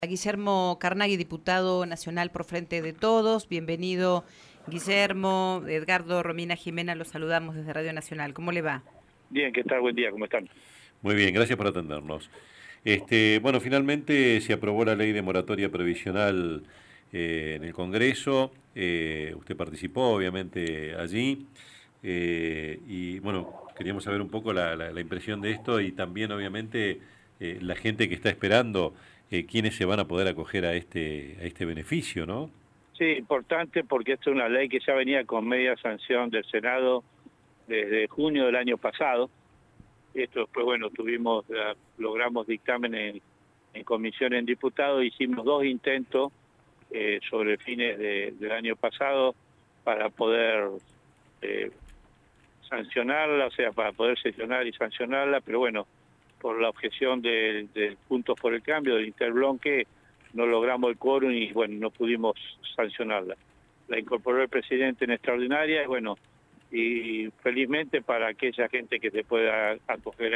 Guillermo Carnaghi, diputado nacional por Frente de Todos. Bienvenido, Guillermo. Edgardo Romina Jimena, los saludamos desde Radio Nacional. ¿Cómo le va? Bien, ¿qué tal? Buen día, ¿cómo están? Muy bien, gracias por atendernos. Bueno, finalmente se aprobó la ley de moratoria previsional en el Congreso. Usted participó, obviamente, allí. Y bueno, queríamos saber un poco la impresión de esto y también, obviamente, la gente que está esperando, quiénes se van a poder acoger a este beneficio, ¿no? Sí, importante porque esta es una ley que ya venía con media sanción del Senado desde junio del año pasado. Esto después, bueno, logramos dictamen en comisión en diputados, hicimos dos intentos sobre fines del año pasado para poder sancionarla, o sea, para poder sesionar y sancionarla, pero bueno, por la objeción de Juntos por el Cambio, del interbloque, no logramos el quórum y bueno, no pudimos sancionarla. La incorporó el presidente en extraordinaria y bueno, y felizmente para aquella gente que se pueda acoger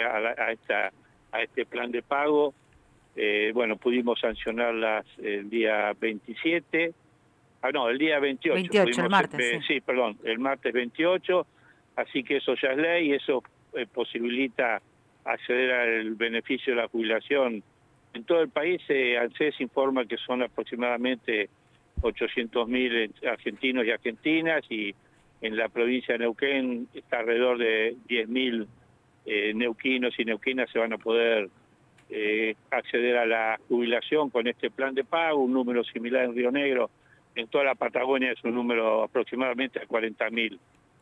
a este plan de pago, bueno, pudimos sancionarlas el día 27, el día 28. 28, el martes. Sí, perdón, el martes 28, así que eso ya es ley y eso posibilita acceder al beneficio de la jubilación. En todo el país, ANSES informa que son aproximadamente 800.000 argentinos y argentinas, y en la provincia de Neuquén está alrededor de 10.000 neuquinos y neuquinas se van a poder acceder a la jubilación con este plan de pago, un número similar en Río Negro. En toda la Patagonia es un número aproximadamente a 40.000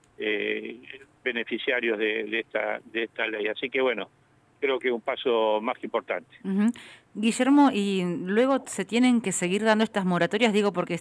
beneficiarios de esta ley. Así que bueno, creo que es un paso más que importante. Guillermo, y luego se tienen que seguir dando estas moratorias, digo, porque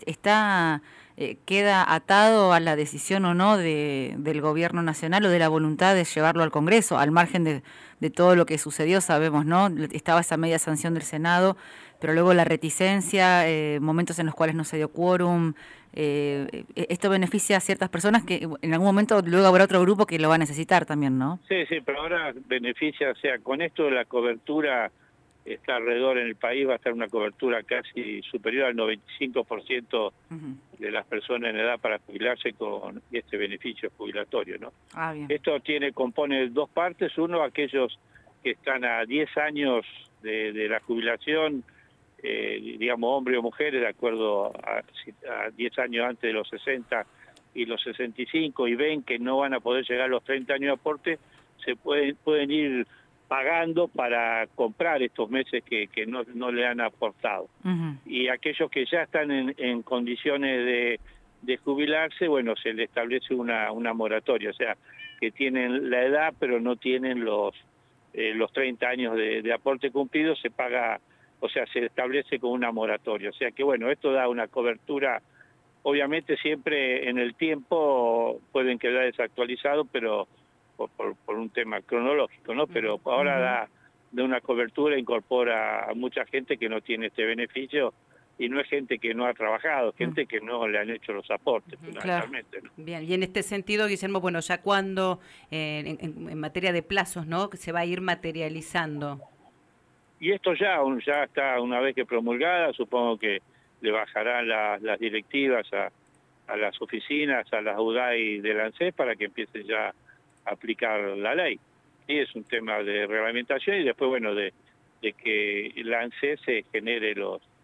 queda atado a la decisión o no del gobierno nacional o de la voluntad de llevarlo al Congreso, al margen de todo lo que sucedió, sabemos, ¿no? Estaba esa media sanción del Senado, pero luego la reticencia, momentos en los cuales no se dio quórum. Esto beneficia a ciertas personas que en algún momento luego habrá otro grupo que lo va a necesitar también, ¿no? Sí, pero ahora beneficia, o sea, con esto de la cobertura está alrededor en el país, va a estar una cobertura casi superior al 95% de las personas en edad para jubilarse con este beneficio jubilatorio, ¿no? Bien. Esto compone dos partes: uno, aquellos que están a 10 años de la jubilación, digamos hombres o mujeres, de acuerdo a 10 años antes de los 60 y los 65, y ven que no van a poder llegar a los 30 años de aporte, se pueden ir pagando para comprar estos meses que no le han aportado. Y aquellos que ya están en condiciones de jubilarse, bueno, se le establece una moratoria, o sea, que tienen la edad pero no tienen los 30 años de aporte cumplido, se paga, o sea, se establece con una moratoria. O sea que bueno, esto da una cobertura. Obviamente siempre en el tiempo pueden quedar desactualizados, pero por un tema cronológico, ¿no? Pero ahora da una cobertura, incorpora a mucha gente que no tiene este beneficio, y no es gente que no ha trabajado, gente que no le han hecho los aportes, fundamentalmente, claro. ¿No? Bien, y en este sentido, Guillermo, bueno, ya cuando, en materia de plazos, ¿no?, que se va a ir materializando. Y esto ya está, una vez que promulgada, supongo que le bajarán las directivas a las oficinas, a las UDAI del ANSES, para que empiecen ya a aplicar la ley. Y es un tema de reglamentación y después, bueno, de que la ANSES se genere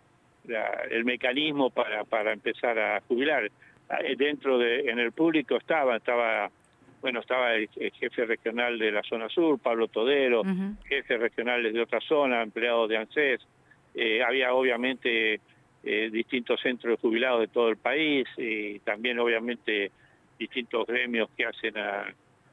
el mecanismo para empezar a jubilar. En el público estaba el jefe regional de la zona sur, Pablo Todero, jefes regionales de otra zona, empleados de ANSES, había obviamente distintos centros de jubilados de todo el país, y también obviamente distintos gremios que hacen a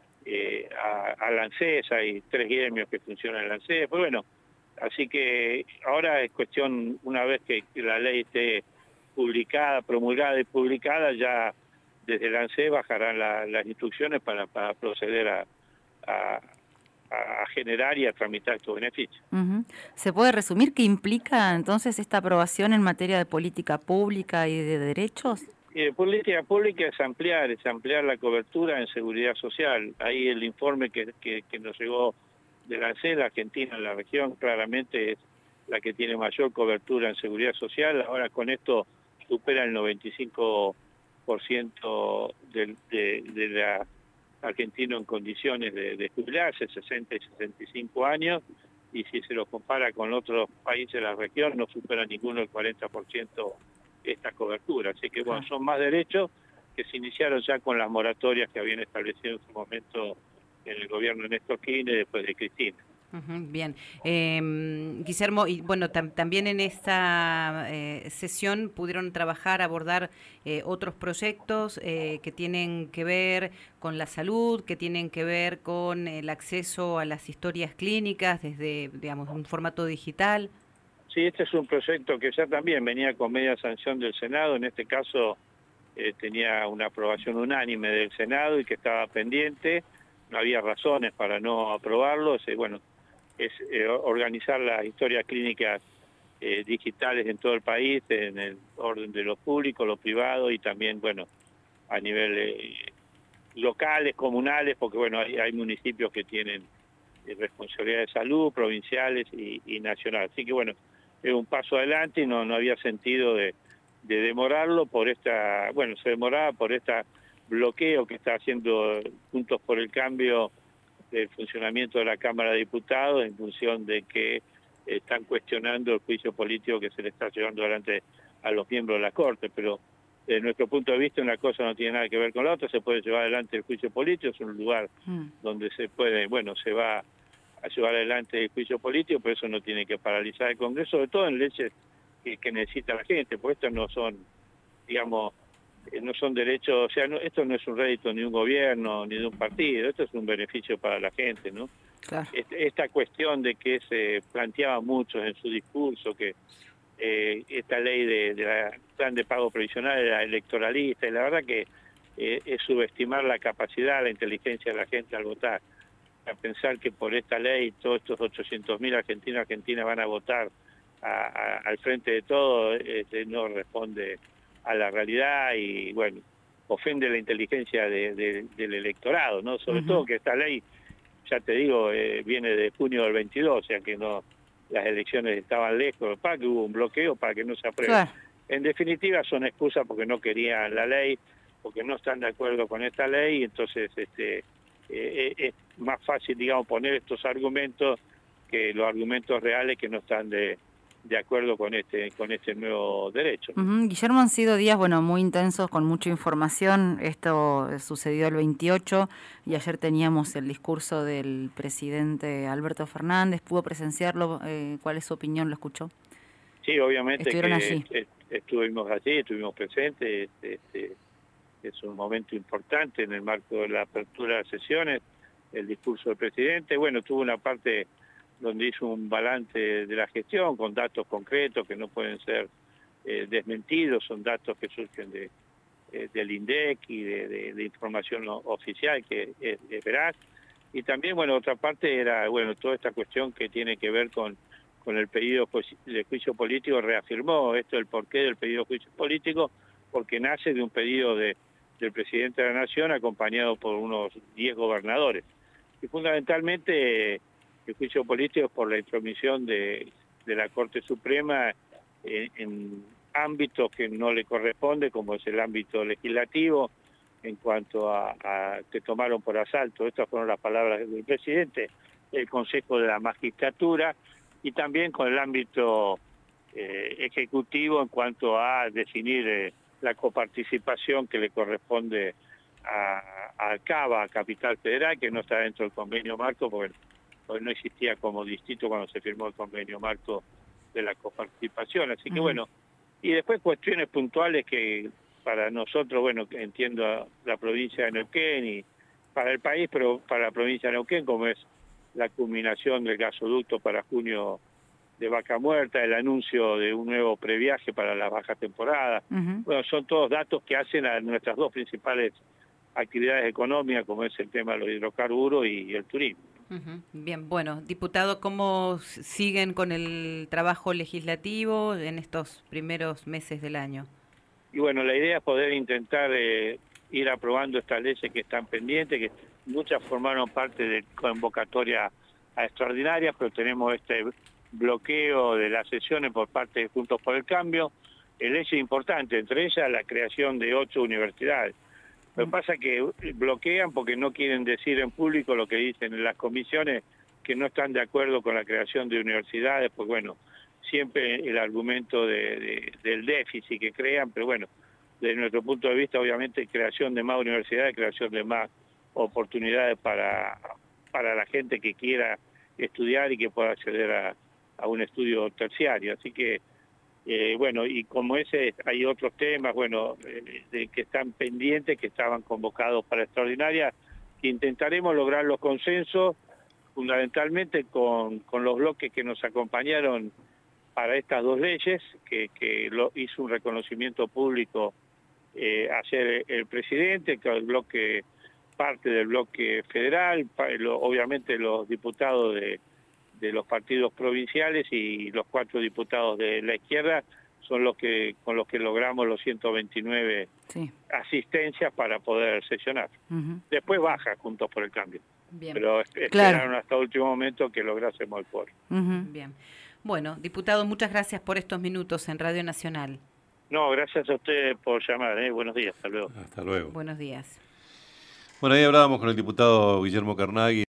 la ANSES. Hay 3 gremios que funcionan en la ANSES, pues bueno, así que ahora es cuestión, una vez que la ley esté promulgada y publicada, ya desde la ANSES bajarán las instrucciones para proceder a generar y a tramitar estos beneficios. ¿Se puede resumir qué implica entonces esta aprobación en materia de política pública y de derechos? Política pública es ampliar la cobertura en seguridad social. Ahí el informe que nos llegó de la ANSES, la Argentina en la región, claramente la que tiene mayor cobertura en seguridad social. Ahora con esto supera el 95% de la argentino en condiciones de jubilarse, 60 y 65 años, y si se lo compara con otros países de la región, no supera ninguno el 40% esta cobertura. Así que bueno, son más derechos que se iniciaron ya con las moratorias que habían establecido en su momento en el gobierno de Néstor Kirchner después de Cristina. Bien. Guillermo, y bueno, también en esta sesión pudieron trabajar, abordar otros proyectos que tienen que ver con la salud, que tienen que ver con el acceso a las historias clínicas desde, digamos, un formato digital. Sí, este es un proyecto que ya también venía con media sanción del Senado, en este caso tenía una aprobación unánime del Senado y que estaba pendiente, no había razones para no aprobarlo, bueno, es organizar las historias clínicas digitales en todo el país, en el orden de lo público, lo privado y también, bueno, a nivel locales, comunales, porque, bueno, hay municipios que tienen responsabilidad de salud, provinciales y nacional. Así que, bueno, es un paso adelante y no había sentido de demorarlo por esta, bueno, se demoraba por este bloqueo que está haciendo Juntos por el Cambio del funcionamiento de la Cámara de Diputados en función de que están cuestionando el juicio político que se le está llevando adelante a los miembros de la Corte, pero desde nuestro punto de vista una cosa no tiene nada que ver con la otra, se puede llevar adelante el juicio político, es un lugar donde se puede, bueno, se va a llevar adelante el juicio político, pero eso no tiene que paralizar el Congreso, sobre todo en leyes que necesita la gente, porque estos no son, digamos, no son derechos, o sea, esto no es un rédito ni de un gobierno ni de un partido, esto es un beneficio para la gente, ¿no? Claro. Esta cuestión de que se planteaba mucho en su discurso que esta ley de plan de pago previsional era electoralista, y la verdad que es subestimar la capacidad, la inteligencia de la gente al votar. A pensar que por esta ley todos estos 800.000 argentinas van a votar al frente de todo, no responde a la realidad y, bueno, ofende la inteligencia del electorado, ¿no? Sobre todo que esta ley, ya te digo, viene de junio del 22, o sea que no, las elecciones estaban lejos, para que hubo un bloqueo para que no se apruebe. Claro. En definitiva son excusas porque no querían la ley, porque no están de acuerdo con esta ley, y entonces es más fácil, digamos, poner estos argumentos que los argumentos reales que no están de acuerdo con este nuevo derecho. Guillermo, han sido días, bueno, muy intensos, con mucha información. Esto sucedió el 28 y ayer teníamos el discurso del presidente Alberto Fernández. ¿Pudo presenciarlo? ¿Cuál es su opinión? ¿Lo escuchó? Sí, obviamente. ¿Estuvieron allí? Estuvimos allí, estuvimos presentes. Es un momento importante en el marco de la apertura de sesiones, el discurso del presidente. Bueno, tuvo una parte donde hizo un balance de la gestión con datos concretos que no pueden ser desmentidos, son datos que surgen del INDEC y de información oficial que es veraz. Y también, bueno, otra parte era, bueno, toda esta cuestión que tiene que ver con el pedido de juicio político, reafirmó esto, el porqué del pedido de juicio político, porque nace de un pedido del presidente de la Nación acompañado por unos 10 gobernadores. Y fundamentalmente el juicio político es por la intromisión de la Corte Suprema en ámbitos que no le corresponde, como es el ámbito legislativo, en cuanto a que tomaron por asalto, estas fueron las palabras del presidente, el Consejo de la Magistratura, y también con el ámbito ejecutivo en cuanto a definir la coparticipación que le corresponde a CABA, a Capital Federal, que no está dentro del convenio marco, porque no existía como distrito cuando se firmó el convenio marco de la coparticipación. Así que bueno, y después cuestiones puntuales que para nosotros, bueno, entiendo la provincia de Neuquén y para el país, pero para la provincia de Neuquén, como es la culminación del gasoducto para junio de Vaca Muerta, el anuncio de un nuevo previaje para la baja temporada. Bueno, son todos datos que hacen a nuestras dos principales actividades económicas, como es el tema de los hidrocarburos y el turismo. Bien, bueno, diputado, ¿cómo siguen con el trabajo legislativo en estos primeros meses del año? Y bueno, la idea es poder intentar ir aprobando estas leyes que están pendientes, que muchas formaron parte de convocatoria a extraordinarias, pero tenemos este bloqueo de las sesiones por parte de Juntos por el Cambio, leyes importantes, entre ellas la creación de 8 universidades. Lo que pasa es que bloquean porque no quieren decir en público lo que dicen en las comisiones, que no están de acuerdo con la creación de universidades, pues bueno, siempre el argumento del déficit que crean, pero bueno, desde nuestro punto de vista, obviamente, creación de más universidades, creación de más oportunidades para la gente que quiera estudiar y que pueda acceder a un estudio terciario. Así que, bueno, y como ese hay otros temas, bueno, que están pendientes, que estaban convocados para extraordinaria, que intentaremos lograr los consensos, fundamentalmente con los bloques que nos acompañaron para estas 2 leyes, que hizo un reconocimiento público ayer el presidente, que el bloque, parte del bloque federal, obviamente los diputados de los partidos provinciales y los 4 diputados de la izquierda son los que con los que logramos los 129 asistencias para poder sesionar. Después baja Juntos por el Cambio. Bien. Pero esperaron hasta último momento que lográsemos el quórum. Bien. Bueno, diputado, muchas gracias por estos minutos en Radio Nacional. No, gracias a ustedes por llamar. Buenos días, hasta luego. Hasta luego. Buenos días. Bueno, ahí hablábamos con el diputado Guillermo Carnaghi.